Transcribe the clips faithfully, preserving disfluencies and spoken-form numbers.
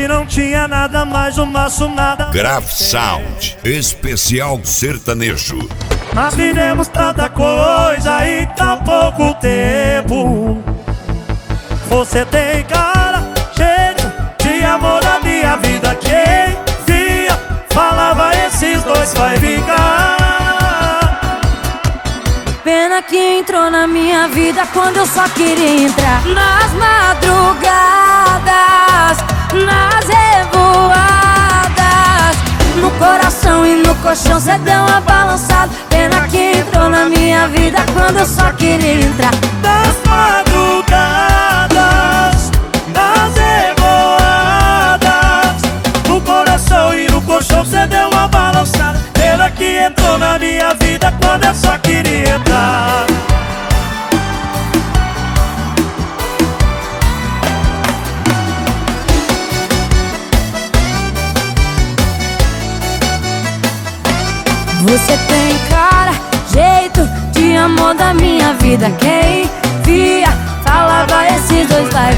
gente não tinha nada mais, o nosso nada. Graf Sound, especial sertanejo. Nós vivemos tanta coisa em tão pouco tempo. Você tem cara, jeito de amor da minha vida. Quem via, falava esses dois vai vingar. Pena que entrou na minha vida quando eu só queria entrar. Nas madrugadas, nas revoadas, no coração e no colchão cê deu uma balançada. Pena que entrou na minha vida quando eu só queria entrar. Nas madrugadas, nas revoadas, no coração e no colchão cê deu uma balançada. Pena que entrou na minha vida quando eu só queria entrar. Você tem cara, jeito de amor da minha vida. Quem via, falava esses dois vai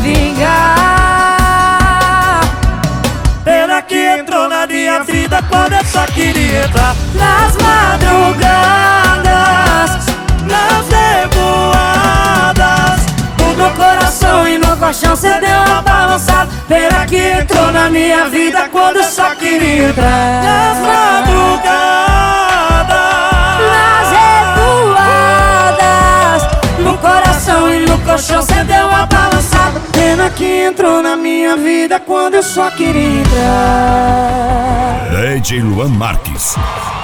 vingar. Pena que entrou na minha vida quando eu só queria entrar. Nas madrugadas, Nas revoadas, no meu coração e no colchão cê deu uma balançada. Pena que entrou na minha vida quando eu só queria entrar. nas madrugadas, Nas revoadas, no coração e no colchão cê deu uma balançada. Pena que entrou na minha vida quando eu só queria entrar. D J Luan Marques.